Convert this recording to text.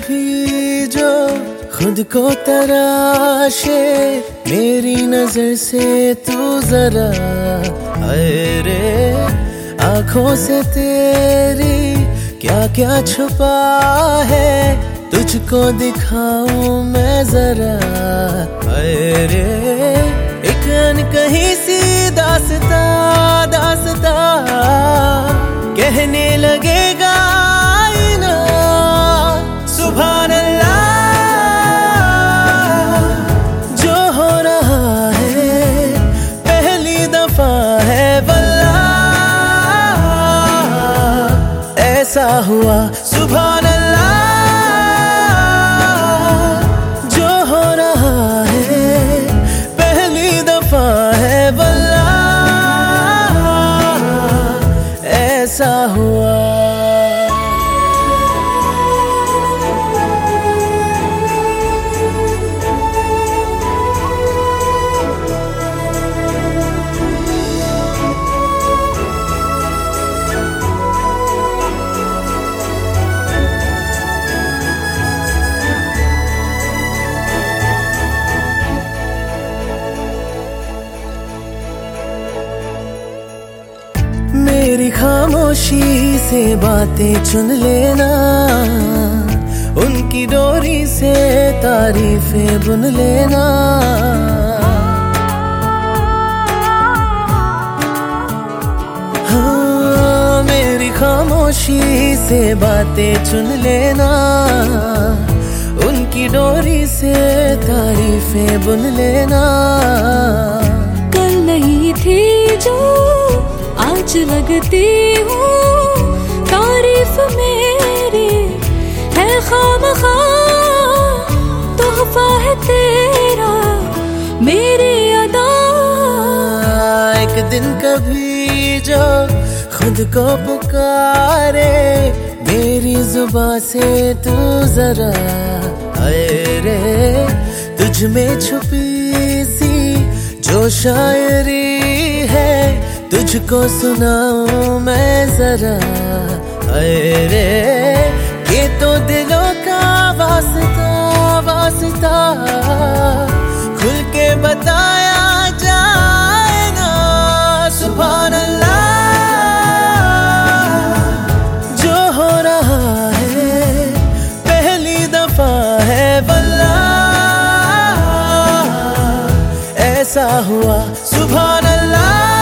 कभी जो खुद को तराशे, मेरी नजर से तू जरा अरे आंखों से तेरी क्या क्या छुपा है, तुझको दिखाऊं मैं जरा अरे एक अनकही सी दास्ता दास्ता कहने लगेगा आईना सुभान अल्लाह। जो हो रहा है पहली दफा है वल्लाह, ऐसा हुआ सुभान अल्लाह। जो हो रहा है पहली दफा है वल्लाह, ऐसा हुआ। मेरी खामोशी से बातें चुन लेना, उनकी डोरी से तारीफें बुन लेना। हाँ, मेरी खामोशी से बातें चुन लेना, उनकी डोरी से तारीफें बुन लेना। कल नहीं थी जो आज लगती हूँ, तारीफ मेरी है खामखा, तोहफा है तेरा मेरी अदा। एक दिन कभी जो खुद को पुकारे, मेरी जुबां से तू जरा अरे तुझ में छुपी सी जो शायरी है, तुझको सुनाऊं मैं जरा अरे ये तो दिलों का वास्ता वास्ता, खुल के बताया जाए ना सुभान अल्लाह। जो हो रहा है पहली दफा है वल्लाह, ऐसा हुआ सुभान अल्लाह।